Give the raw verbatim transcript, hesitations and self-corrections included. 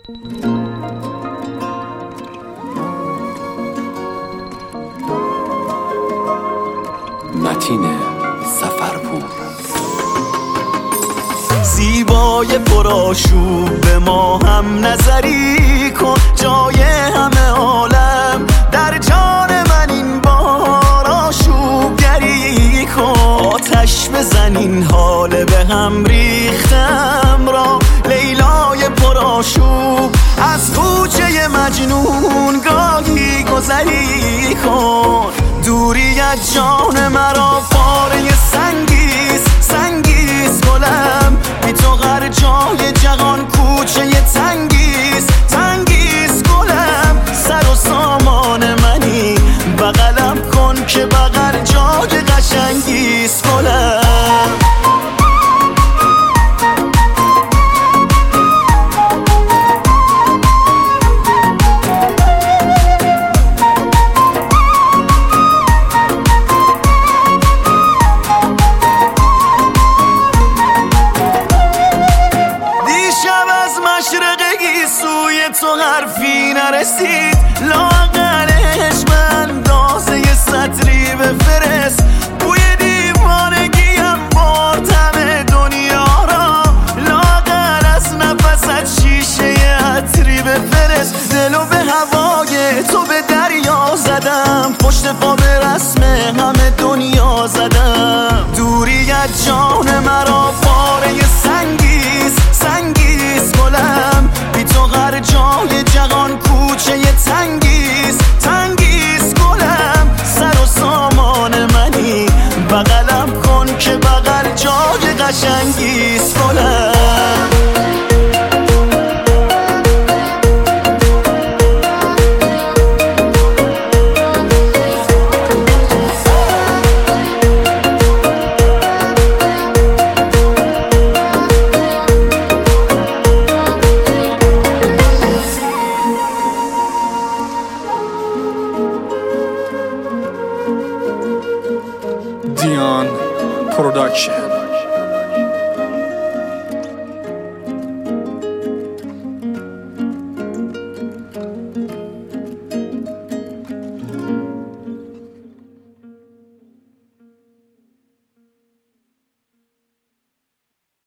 متین سفرپور. زیبای پرآشوب به ما هم نظری کن، جای همه عالم در جان من این بار آشوبگری کن. آتش بزن این حال به هم ریختم را، لیلای پرآشوب از کوچه مجنون گاهی گذری کن. دوری از جان مرا پاره سنگیست، سنگیست گلم، بی تو هر جای جهان کوچه تنگیست، تنگیست گلم. سر و سامان منی بغلم کن که بغل جای قشنگیست گلم. تو حرفی نرسید، لااقلش به اندازه سطری بفرست. بوی دیوانگیم برد همه دنیا را، لااقل از نفست شیشه عطری بفرست. دلو به هوای تو به دریا زدم، پشت پا به رسم همه دنیا زدم. دوری از جان مرا پاره سنگیست، سنگیست گلم، بی تو هر جای جهان کوچه تنگیست، تنگیست گلم. سر و سامان منی بغلم کن که بغل جای قشنگیست گلم. Dion Production.